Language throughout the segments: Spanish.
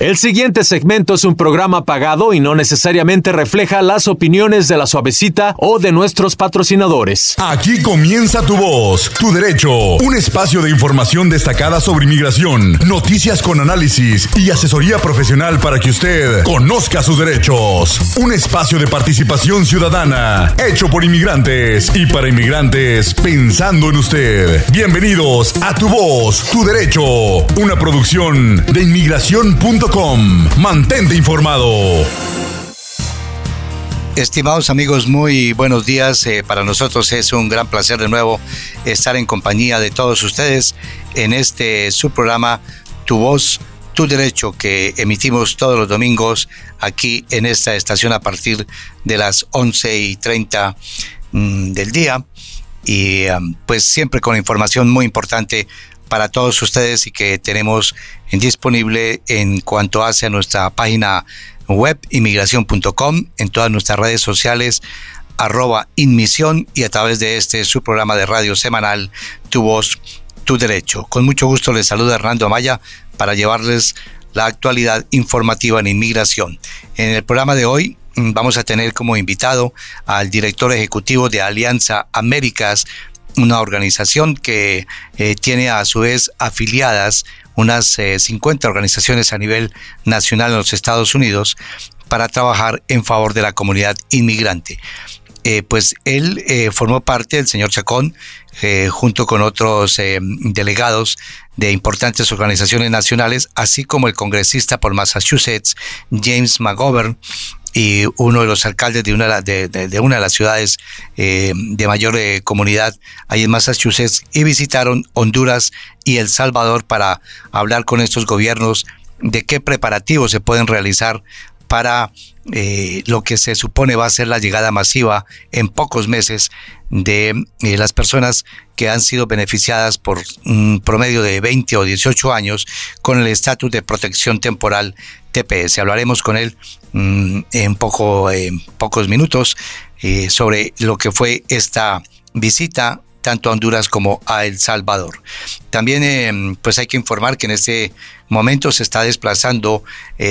El siguiente segmento es un programa pagado y no necesariamente refleja las opiniones de La Suavecita o de nuestros patrocinadores. Aquí comienza Tu Voz, Tu Derecho, un espacio de información destacada sobre inmigración, noticias con análisis y asesoría profesional para que usted conozca sus derechos. Un espacio de participación ciudadana, hecho por inmigrantes y para inmigrantes pensando en usted. Bienvenidos a Tu Voz, Tu Derecho, una producción de inmigración.com. Mantente informado. Estimados amigos, muy buenos días. Para nosotros es un gran placer de nuevo estar en compañía de todos ustedes en este su programa Tu Voz, Tu Derecho, que emitimos todos los domingos aquí en esta estación a partir de las 11:30 del día y pues siempre con información muy importante para todos ustedes y que tenemos disponible en cuanto hace a nuestra página web inmigración.com, en todas nuestras redes sociales @inmisión y a través de este su programa de radio semanal Tu Voz, Tu Derecho. Con mucho gusto les saluda Hernando Amaya para llevarles la actualidad informativa en inmigración. En el programa de hoy vamos a tener como invitado al director ejecutivo de Alianza Américas, una organización que tiene a su vez afiliadas unas 50 organizaciones a nivel nacional en los Estados Unidos para trabajar en favor de la comunidad inmigrante. Pues él formó parte, el señor Chacón, junto con otros delegados de importantes organizaciones nacionales, así como el congresista por Massachusetts, James McGovern, y uno de los alcaldes de una de las ciudades de mayor comunidad ahí en Massachusetts, y visitaron Honduras y El Salvador para hablar con estos gobiernos de qué preparativos se pueden realizar para lo que se supone va a ser la llegada masiva en pocos meses de las personas que han sido beneficiadas por un promedio de 20 o 18 años con el estatus de protección temporal TPS. Hablaremos con él en pocos minutos sobre lo que fue esta visita tanto a Honduras como a El Salvador. También pues hay que informar que en este momento se está desplazando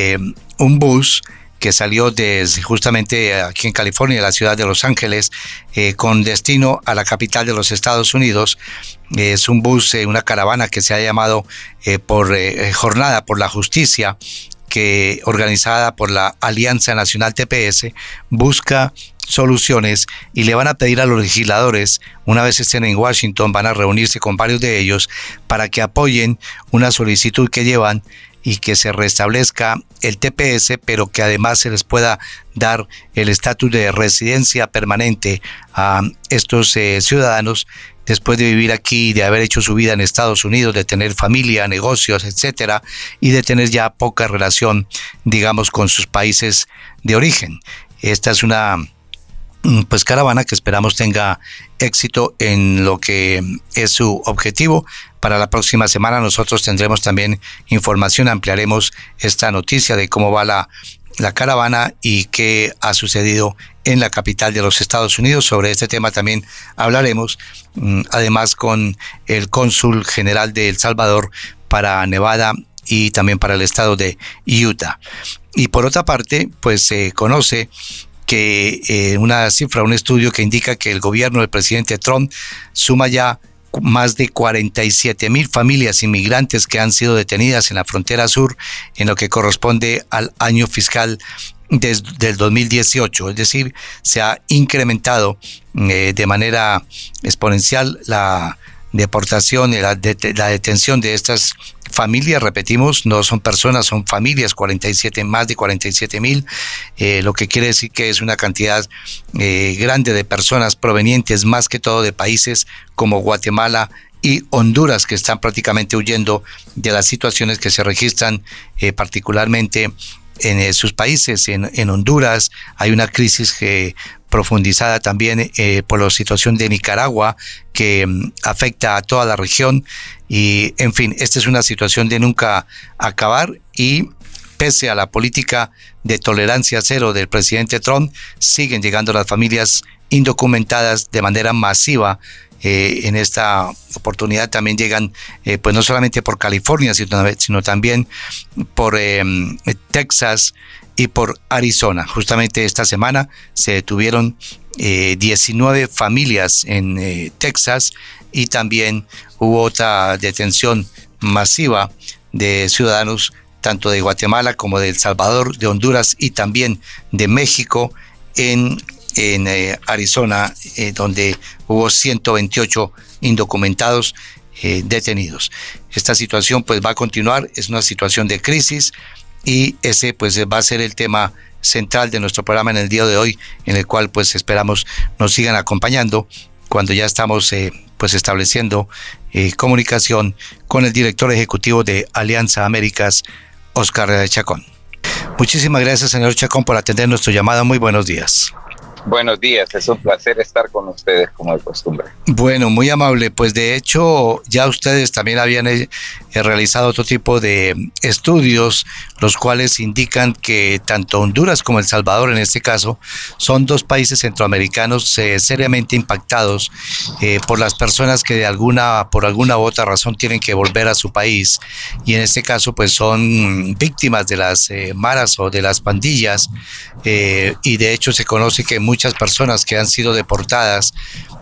un bus que salió justamente aquí en California, de la ciudad de Los Ángeles, con destino a la capital de los Estados Unidos. Es un bus, una caravana que se ha llamado Jornada por la Justicia, que organizada por la Alianza Nacional TPS, busca soluciones y le van a pedir a los legisladores, una vez estén en Washington, van a reunirse con varios de ellos para que apoyen una solicitud que llevan y que se restablezca el TPS, pero que además se les pueda dar el estatus de residencia permanente a estos ciudadanos después de vivir aquí, de haber hecho su vida en Estados Unidos, de tener familia, negocios, etcétera, y de tener ya poca relación, digamos, con sus países de origen. Esta es una pues caravana que esperamos tenga éxito en lo que es su objetivo. Para la próxima semana nosotros tendremos también información, ampliaremos esta noticia de cómo va la caravana y qué ha sucedido en la capital de los Estados Unidos. Sobre este tema también hablaremos, además con el cónsul general de El Salvador para Nevada y también para el estado de Utah. Y por otra parte, pues se conoce que una cifra, un estudio que indica que el gobierno del presidente Trump suma ya más de 47,000 familias inmigrantes que han sido detenidas en la frontera sur en lo que corresponde al año fiscal del 2018. Es decir, se ha incrementado de manera exponencial la deportación, la detención de estas familias. Repetimos, no son personas, son familias, más de 47,000, lo que quiere decir que es una cantidad grande de personas provenientes más que todo de países como Guatemala y Honduras, que están prácticamente huyendo de las situaciones que se registran particularmente en sus países. En Honduras hay una crisis profundizada también por la situación de Nicaragua que afecta a toda la región y en fin, esta es una situación de nunca acabar y pese a la política de tolerancia cero del presidente Trump, siguen llegando las familias indocumentadas de manera masiva. En esta oportunidad también llegan, pues no solamente por California, sino también por Texas y por Arizona. Justamente esta semana se detuvieron 19 familias en Texas, y también hubo otra detención masiva de ciudadanos tanto de Guatemala como de El Salvador, de Honduras y también de México en Arizona, donde hubo 128 indocumentados detenidos. Esta situación pues va a continuar, es una situación de crisis, y ese pues va a ser el tema central de nuestro programa en el día de hoy, en el cual pues esperamos nos sigan acompañando cuando ya estamos pues estableciendo comunicación con el director ejecutivo de Alianza Américas, Oscar Chacón. Muchísimas gracias, señor Chacón, por atender nuestro llamado. Muy buenos días. Buenos días, es un placer estar con ustedes como de costumbre. Bueno, muy amable. Pues de hecho ya ustedes también habían realizado otro tipo de estudios, los cuales indican que tanto Honduras como El Salvador, en este caso, son dos países centroamericanos seriamente impactados por las personas que por alguna u otra razón tienen que volver a su país, y en este caso pues son víctimas de las maras o de las pandillas, y de hecho se conoce que muchas personas que han sido deportadas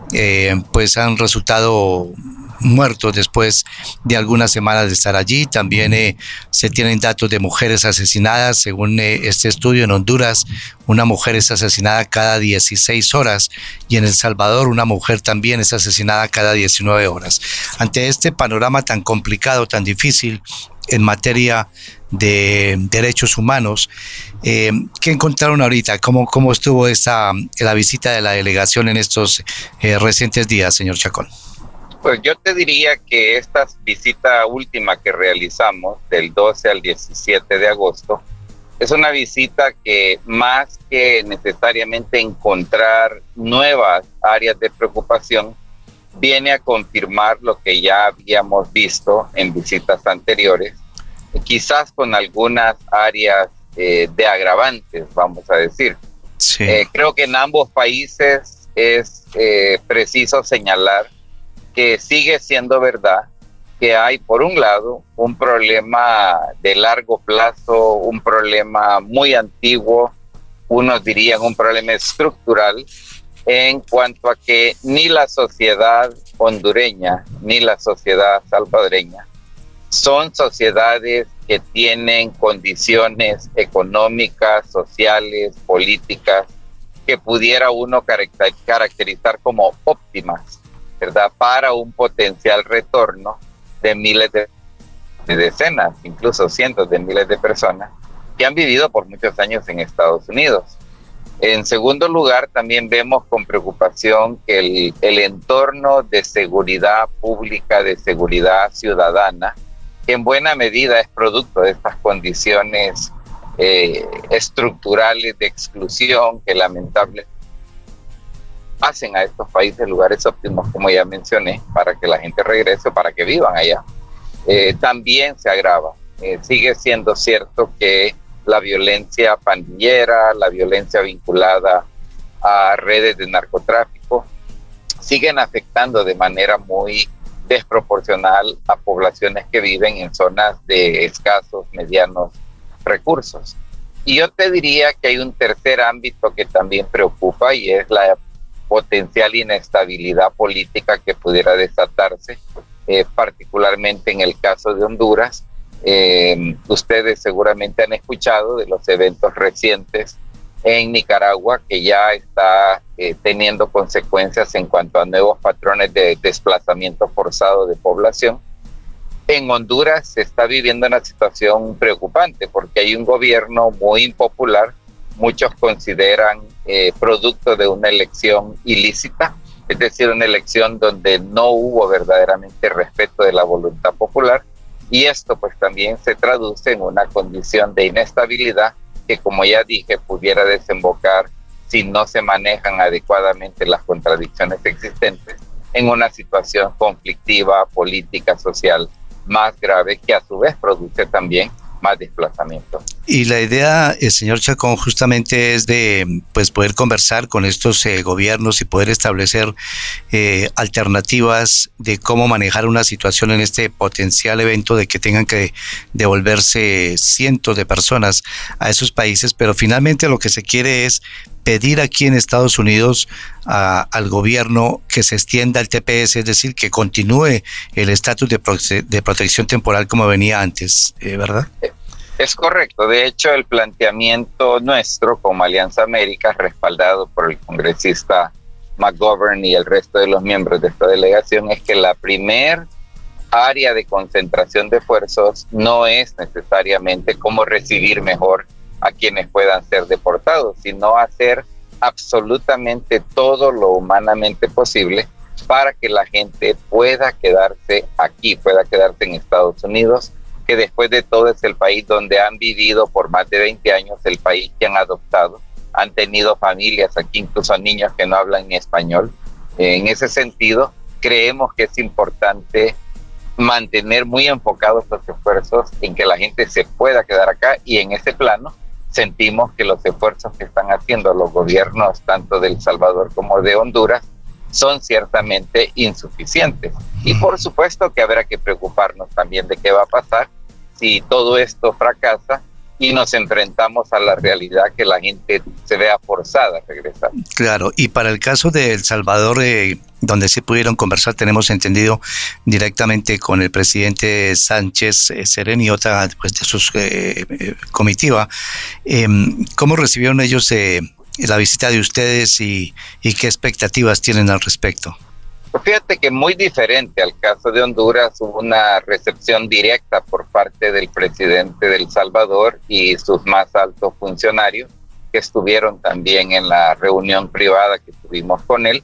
pues han resultado muertos después de algunas semanas de estar allí. También se tienen datos de mujeres asesinadas. Según este estudio, en Honduras una mujer es asesinada cada 16 horas y en El Salvador una mujer también es asesinada cada 19 horas. Ante este panorama tan complicado, tan difícil en materia de derechos humanos, ¿qué encontraron ahorita? ¿Cómo estuvo la visita de la delegación en estos recientes días, señor Chacón? Pues yo te diría que esta visita última que realizamos del 12 al 17 de agosto es una visita que, más que necesariamente encontrar nuevas áreas de preocupación, viene a confirmar lo que ya habíamos visto en visitas anteriores, quizás con algunas áreas de agravantes, vamos a decir. Sí. Creo que en ambos países es preciso señalar que sigue siendo verdad que hay, por un lado, un problema de largo plazo, un problema muy antiguo, unos dirían un problema estructural, en cuanto a que ni la sociedad hondureña ni la sociedad salvadoreña son sociedades que tienen condiciones económicas, sociales, políticas, que pudiera uno caracterizar como óptimas, ¿verdad?, para un potencial retorno de miles de decenas, incluso cientos de miles de personas que han vivido por muchos años en Estados Unidos. En segundo lugar, también vemos con preocupación que el entorno de seguridad pública, de seguridad ciudadana, que en buena medida es producto de estas condiciones estructurales de exclusión que lamentablemente hacen a estos países lugares óptimos, como ya mencioné, para que la gente regrese, para que vivan allá, también se agrava. Sigue siendo cierto que la violencia pandillera, la violencia vinculada a redes de narcotráfico, siguen afectando de manera muy desproporcional a poblaciones que viven en zonas de escasos, medianos recursos. Y yo te diría que hay un tercer ámbito que también preocupa, y es la potencial inestabilidad política que pudiera desatarse, particularmente en el caso de Honduras. Ustedes seguramente han escuchado de los eventos recientes en Nicaragua, que ya está teniendo consecuencias en cuanto a nuevos patrones de desplazamiento forzado de población. En Honduras se está viviendo una situación preocupante porque hay un gobierno muy impopular. Muchos consideran producto de una elección ilícita, es decir, una elección donde no hubo verdaderamente respeto de la voluntad popular, y esto pues también se traduce en una condición de inestabilidad que, como ya dije, pudiera desembocar, si no se manejan adecuadamente las contradicciones existentes, en una situación conflictiva, política, social más grave, que a su vez produce también más desplazamiento. Y la idea, señor Chacón, justamente es de pues poder conversar con estos gobiernos y poder establecer alternativas de cómo manejar una situación en este potencial evento de que tengan que devolverse cientos de personas a esos países, pero finalmente lo que se quiere es pedir aquí en Estados Unidos al gobierno que se extienda el TPS, es decir, que continúe el estatus de protección temporal como venía antes, ¿verdad? Es correcto. De hecho, el planteamiento nuestro como Alianza Américas, respaldado por el congresista McGovern y el resto de los miembros de esta delegación, es que la primer área de concentración de esfuerzos no es necesariamente cómo recibir mejor a quienes puedan ser deportados, sino hacer absolutamente todo lo humanamente posible para que la gente pueda quedarse aquí, pueda quedarse en Estados Unidos, que después de todo es el país donde han vivido por más de 20 años, el país que han adoptado, han tenido familias aquí, incluso niños que no hablan ni español. En ese sentido, creemos que es importante mantener muy enfocados los esfuerzos en que la gente se pueda quedar acá, y en ese plano sentimos que los esfuerzos que están haciendo los gobiernos tanto de El Salvador como de Honduras son ciertamente insuficientes. Y por supuesto que habrá que preocuparnos también de qué va a pasar si todo esto fracasa y nos enfrentamos a la realidad que la gente se vea forzada a regresar. Claro, y para el caso de El Salvador, donde sí pudieron conversar, tenemos entendido directamente con el presidente Sánchez Serén y otra pues, de sus comitiva. ¿Cómo recibieron ellos la visita de ustedes y qué expectativas tienen al respecto? Pues fíjate que muy diferente al caso de Honduras, hubo una recepción directa por parte del presidente de El Salvador y sus más altos funcionarios, que estuvieron también en la reunión privada que tuvimos con él.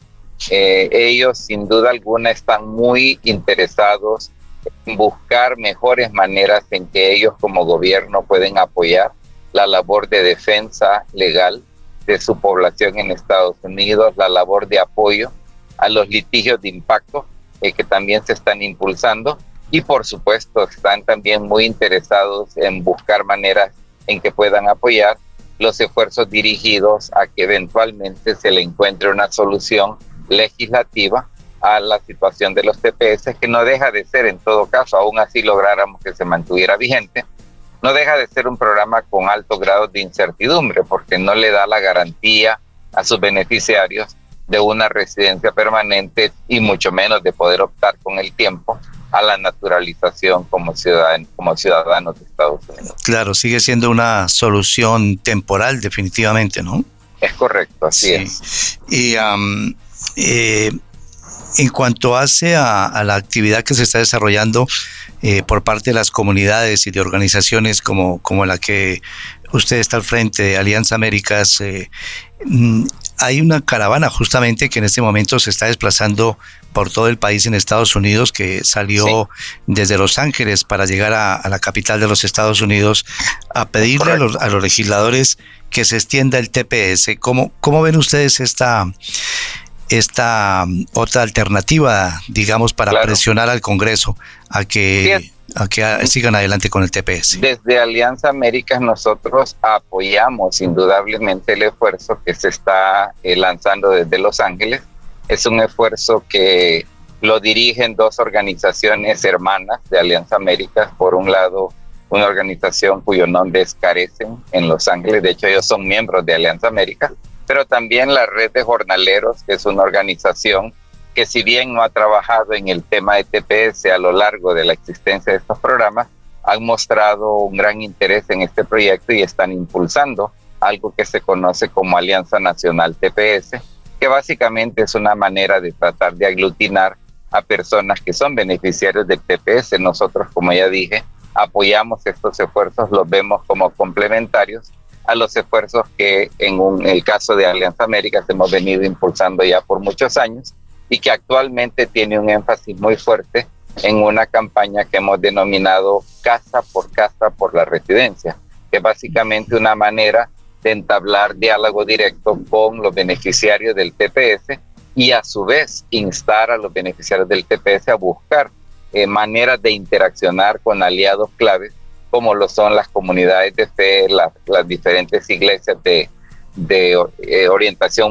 Ellos sin duda alguna están muy interesados en buscar mejores maneras en que ellos como gobierno pueden apoyar la labor de defensa legal de su población en Estados Unidos, la labor de apoyo a los litigios de impacto que también se están impulsando, y por supuesto están también muy interesados en buscar maneras en que puedan apoyar los esfuerzos dirigidos a que eventualmente se le encuentre una solución legislativa a la situación de los TPS, que no deja de ser, en todo caso, aún así lográramos que se mantuviera vigente, no deja de ser un programa con alto grado de incertidumbre, porque no le da la garantía a sus beneficiarios de una residencia permanente y mucho menos de poder optar con el tiempo a la naturalización como ciudadanos de Estados Unidos. Claro, sigue siendo una solución temporal definitivamente, ¿no? Es correcto, así es. Y en cuanto hace a la actividad que se está desarrollando por parte de las comunidades y de organizaciones como la que usted está al frente de Alianza Américas, hay una caravana justamente que en este momento se está desplazando por todo el país en Estados Unidos, que salió desde Los Ángeles para llegar a la capital de los Estados Unidos a pedirle a los legisladores que se extienda el TPS. ¿Cómo ven ustedes esta otra alternativa, digamos, para presionar al Congreso a que sigan adelante con el TPS? Desde Alianza Américas nosotros apoyamos indudablemente el esfuerzo que se está lanzando desde Los Ángeles. Es un esfuerzo que lo dirigen dos organizaciones hermanas de Alianza Américas. Por un lado, una organización cuyo nombre es Carecen en Los Ángeles, de hecho ellos son miembros de Alianza Américas, pero también la Red de Jornaleros, que es una organización que si bien no ha trabajado en el tema de TPS a lo largo de la existencia de estos programas, han mostrado un gran interés en este proyecto y están impulsando algo que se conoce como Alianza Nacional TPS, que básicamente es una manera de tratar de aglutinar a personas que son beneficiarios del TPS. Nosotros, como ya dije, apoyamos estos esfuerzos, los vemos como complementarios a los esfuerzos que en el caso de Alianza Américas hemos venido impulsando ya por muchos años y que actualmente tiene un énfasis muy fuerte en una campaña que hemos denominado Casa por la Residencia, que es básicamente una manera de entablar diálogo directo con los beneficiarios del TPS y a su vez instar a los beneficiarios del TPS a buscar maneras de interaccionar con aliados claves como lo son las comunidades de fe, las diferentes iglesias de orientación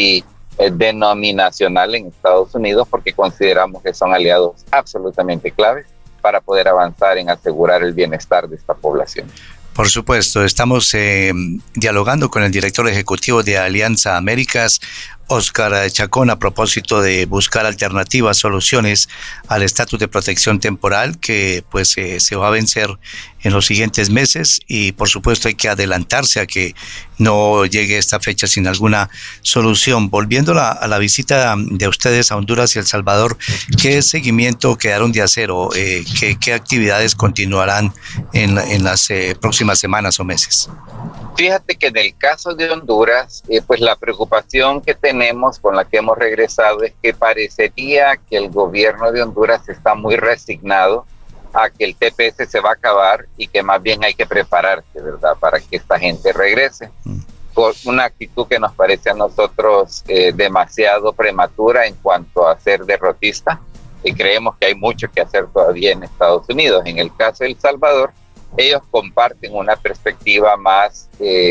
multidenominacional en Estados Unidos, porque consideramos que son aliados absolutamente claves para poder avanzar en asegurar el bienestar de esta población. Por supuesto, estamos dialogando con el director ejecutivo de Alianza Américas, Óscar Chacón, a propósito de buscar alternativas, soluciones al estatus de protección temporal que pues se va a vencer en los siguientes meses, y por supuesto hay que adelantarse a que no llegue esta fecha sin alguna solución. Volviendo a la visita de ustedes a Honduras y El Salvador, ¿qué seguimiento quedaron de hacer o qué actividades continuarán en las próximas semanas o meses? Fíjate que en el caso de Honduras, pues la preocupación que tenemos con la que hemos regresado es que parecería que el gobierno de Honduras está muy resignado a que el TPS se va a acabar y que más bien hay que prepararse, ¿verdad?, para que esta gente regrese. Con una actitud que nos parece a nosotros demasiado prematura en cuanto a ser derrotista, y creemos que hay mucho que hacer todavía en Estados Unidos. En el caso de El Salvador, ellos comparten una perspectiva más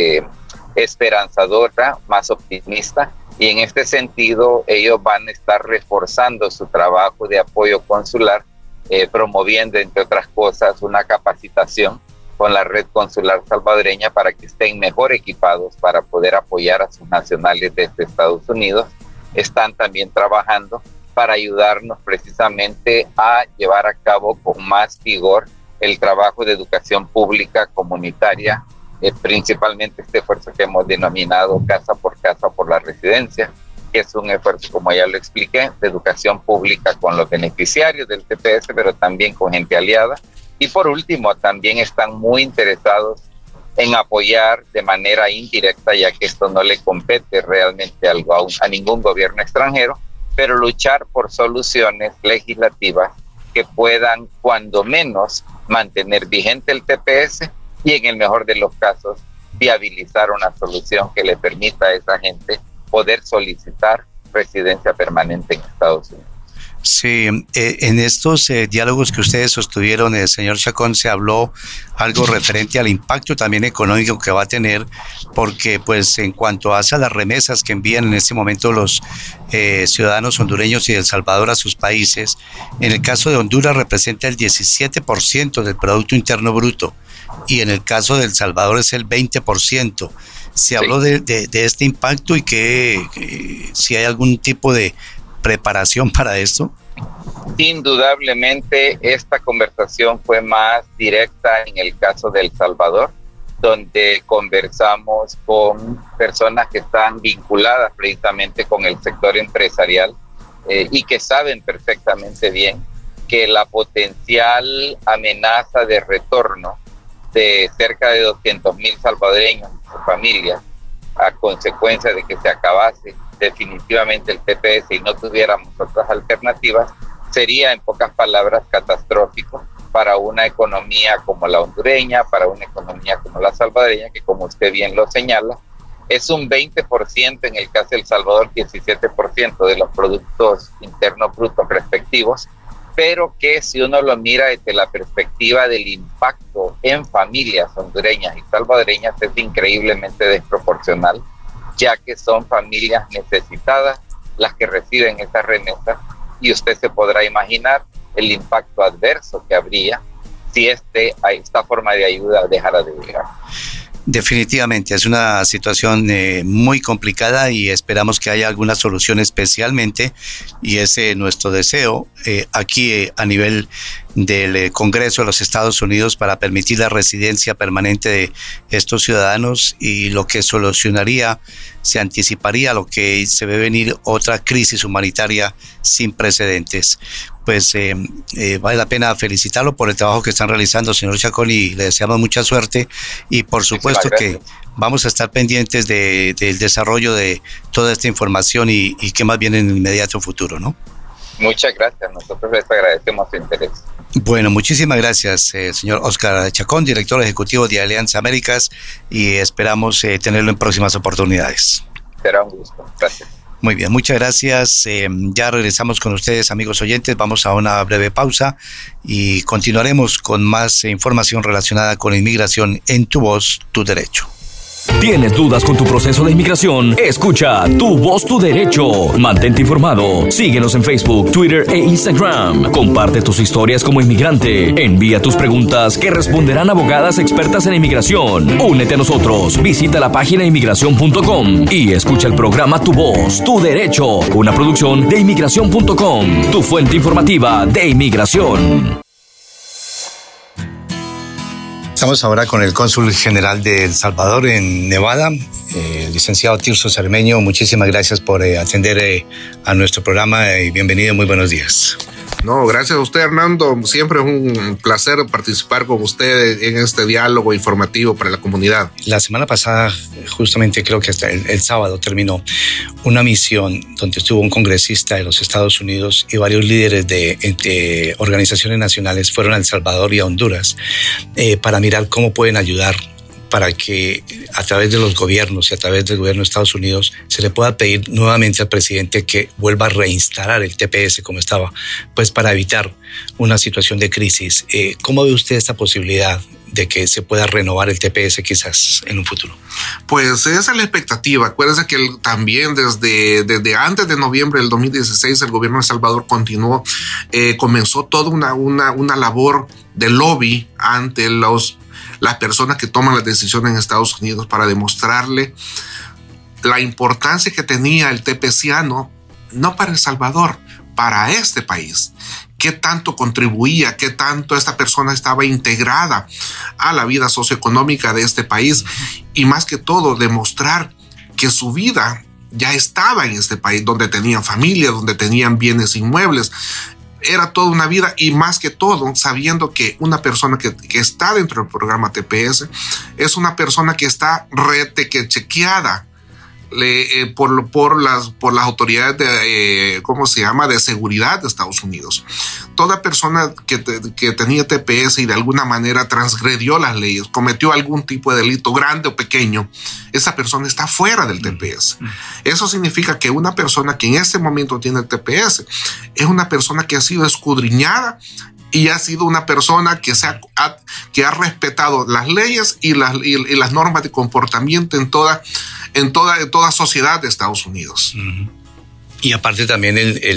esperanzadora, más optimista, y en este sentido ellos van a estar reforzando su trabajo de apoyo consular, promoviendo, entre otras cosas, una capacitación con la red consular salvadoreña para que estén mejor equipados para poder apoyar a sus nacionales desde Estados Unidos. Están también trabajando para ayudarnos precisamente a llevar a cabo con más vigor el trabajo de educación pública comunitaria, principalmente este esfuerzo que hemos denominado Casa por la Residencia, que es un esfuerzo, como ya lo expliqué, de educación pública con los beneficiarios del TPS, pero también con gente aliada. Y por último, también están muy interesados en apoyar de manera indirecta, ya que esto no le compete realmente a ningún gobierno extranjero, pero luchar por soluciones legislativas que puedan, cuando menos, mantener vigente el TPS y, en el mejor de los casos, viabilizar una solución que le permita a esa gente poder solicitar residencia permanente en Estados Unidos. Sí, en estos diálogos que ustedes sostuvieron, señor Chacón, se habló algo referente al impacto también económico que va a tener, porque pues en cuanto a las remesas que envían en este momento los ciudadanos hondureños y de El Salvador a sus países, en el caso de Honduras representa el 17% del Producto Interno Bruto, y en el caso de El Salvador es el 20%. Se habló de este impacto y que si hay algún tipo de preparación para esto. Indudablemente esta conversación fue más directa en el caso de El Salvador, donde conversamos con personas que están vinculadas precisamente con el sector empresarial y que saben perfectamente bien que la potencial amenaza de retorno de cerca de 200,000 salvadoreños y sus familias a consecuencia de que se acabase definitivamente el TPS y no tuviéramos otras alternativas, sería en pocas palabras catastrófico para una economía como la hondureña, para una economía como la salvadoreña, que como usted bien lo señala, es un 20% en el caso de El Salvador, 17% de los productos internos brutos respectivos, pero que si uno lo mira desde la perspectiva del impacto en familias hondureñas y salvadoreñas es increíblemente desproporcional, ya que son familias necesitadas las que reciben estas remesas, y usted se podrá imaginar el impacto adverso que habría si esta forma de ayuda dejara de llegar. Definitivamente es una situación muy complicada y esperamos que haya alguna solución especialmente, y ese es nuestro deseo aquí a nivel del Congreso de los Estados Unidos, para permitir la residencia permanente de estos ciudadanos, y lo que solucionaría, se anticiparía lo que se ve venir, otra crisis humanitaria sin precedentes. Pues vale la pena felicitarlo por el trabajo que están realizando, señor Chacón, y le deseamos mucha suerte, y por supuesto que vamos a estar pendientes del desarrollo de toda esta información y qué más viene en el inmediato futuro, ¿no? Muchas gracias, nosotros les agradecemos su interés. Bueno, muchísimas gracias, señor Óscar Chacón, director ejecutivo de Alianza Américas, y esperamos tenerlo en próximas oportunidades. Será un gusto, gracias. Muy bien, muchas gracias. Ya regresamos con ustedes, amigos oyentes. Vamos a una breve pausa y continuaremos con más información relacionada con inmigración en Tu Voz, Tu Derecho. ¿Tienes dudas con tu proceso de inmigración? Escucha Tu Voz, Tu Derecho. Mantente informado. Síguenos en Facebook, Twitter e Instagram. Comparte tus historias como inmigrante. Envía tus preguntas que responderán abogadas expertas en inmigración. Únete a nosotros. Visita la página inmigración.com y escucha el programa Tu Voz, Tu Derecho. Una producción de inmigración.com, tu fuente informativa de inmigración. Estamos ahora con el cónsul general de El Salvador en Nevada, el licenciado Tirso Cermeño. Muchísimas gracias por atender a nuestro programa y bienvenido, muy buenos días. No, gracias a usted, Hernando. Siempre es un placer participar con usted en este diálogo informativo para la comunidad. La semana pasada, justamente creo que hasta el sábado, terminó una misión donde estuvo un congresista de los Estados Unidos y varios líderes de organizaciones nacionales fueron a El Salvador y a Honduras para mirar cómo pueden ayudar para que a través de los gobiernos y a través del gobierno de Estados Unidos se le pueda pedir nuevamente al presidente que vuelva a reinstalar el TPS como estaba, pues para evitar una situación de crisis. ¿Cómo ve usted esta posibilidad de que se pueda renovar el TPS quizás en un futuro? Pues esa es la expectativa. Acuérdense que también desde antes de noviembre del 2016 el gobierno de El Salvador comenzó toda una labor de lobby ante las personas que toman las decisiones en Estados Unidos para demostrarle la importancia que tenía el TPSiano, no para El Salvador, para este país. Qué tanto contribuía, qué tanto esta persona estaba integrada a la vida socioeconómica de este país y más que todo demostrar que su vida ya estaba en este país, donde tenían familia, donde tenían bienes inmuebles. Era toda una vida y más que todo sabiendo que una persona que está dentro del programa TPS es una persona que está chequeada por las autoridades de seguridad de Estados Unidos. Toda persona que tenía TPS y de alguna manera transgredió las leyes, cometió algún tipo de delito grande o pequeño, esa persona está fuera del TPS. Eso significa que una persona que en este momento tiene el TPS es una persona que ha sido escudriñada y ha sido una persona que ha respetado las leyes y las normas de comportamiento en toda sociedad de Estados Unidos. Y aparte también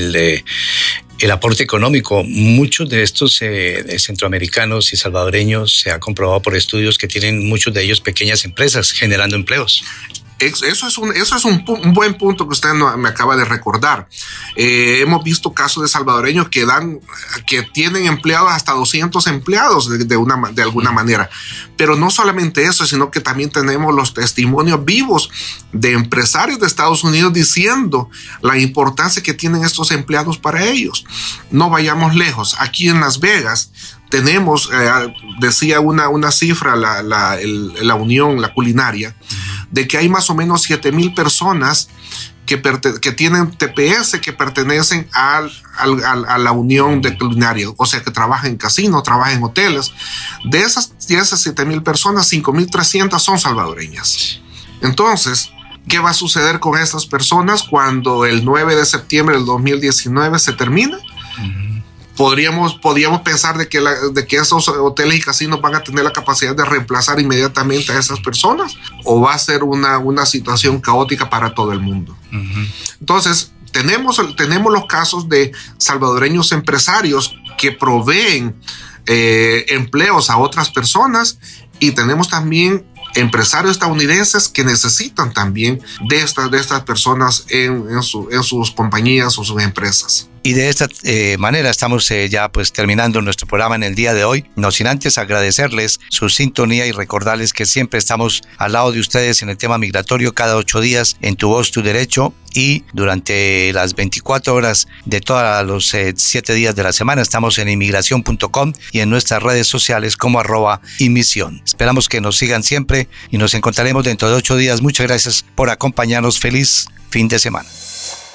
el aporte económico. Muchos de estos centroamericanos y salvadoreños se ha comprobado por estudios que tienen muchos de ellos pequeñas empresas generando empleos. Eso es un buen punto que usted me acaba de recordar. Hemos visto casos de salvadoreños que tienen empleados hasta 200 empleados de alguna manera. Pero no solamente eso, sino que también tenemos los testimonios vivos de empresarios de Estados Unidos diciendo la importancia que tienen estos empleados para ellos. No vayamos lejos. Aquí en Las Vegas tenemos, decía una cifra, la Unión, la culinaria, de que hay más o menos 7,000 personas que tienen TPS que pertenecen a la Unión de Culinaria, o sea que trabajan en casinos, trabajan en hoteles. De esas 7,000 personas, 5,300 son salvadoreñas. Entonces, ¿qué va a suceder con estas personas cuando el 9 de septiembre del 2019 se termine? Podríamos pensar de que esos hoteles y casinos van a tener la capacidad de reemplazar inmediatamente a esas personas, o va a ser una situación caótica para todo el mundo. Entonces, tenemos los casos de salvadoreños empresarios que proveen empleos a otras personas, y tenemos también empresarios estadounidenses que necesitan también de estas personas en sus compañías o sus empresas. Y de esta manera estamos ya pues terminando nuestro programa en el día de hoy, no sin antes agradecerles su sintonía y recordarles que siempre estamos al lado de ustedes en el tema migratorio cada 8 días en Tu Voz, Tu Derecho, y durante las 24 horas de todos los 7 días de la semana estamos en inmigración.com y en nuestras redes sociales como @inmisión. Esperamos que nos sigan siempre y nos encontraremos dentro de 8 días. Muchas gracias por acompañarnos. Feliz fin de semana.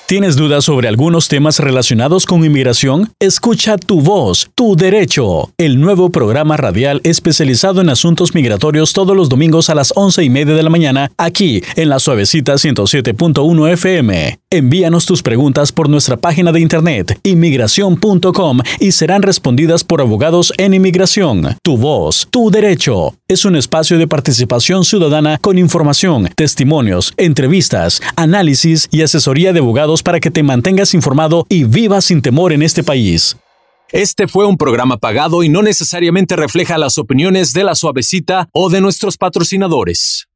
¿Tienes dudas sobre algunos temas relacionados con inmigración? Escucha Tu Voz, Tu Derecho, el nuevo programa radial especializado en asuntos migratorios todos los domingos a las 11:30 de la mañana, aquí en la Suavecita 107.1 FM. Envíanos tus preguntas por nuestra página de internet, inmigración.com, y serán respondidas por abogados en inmigración. Tu Voz, Tu Derecho es un espacio de participación ciudadana con información, testimonios, entrevistas, análisis y asesoría de abogados para que te mantengas informado y vivas sin temor en este país. Este fue un programa pagado y no necesariamente refleja las opiniones de La Suavecita o de nuestros patrocinadores.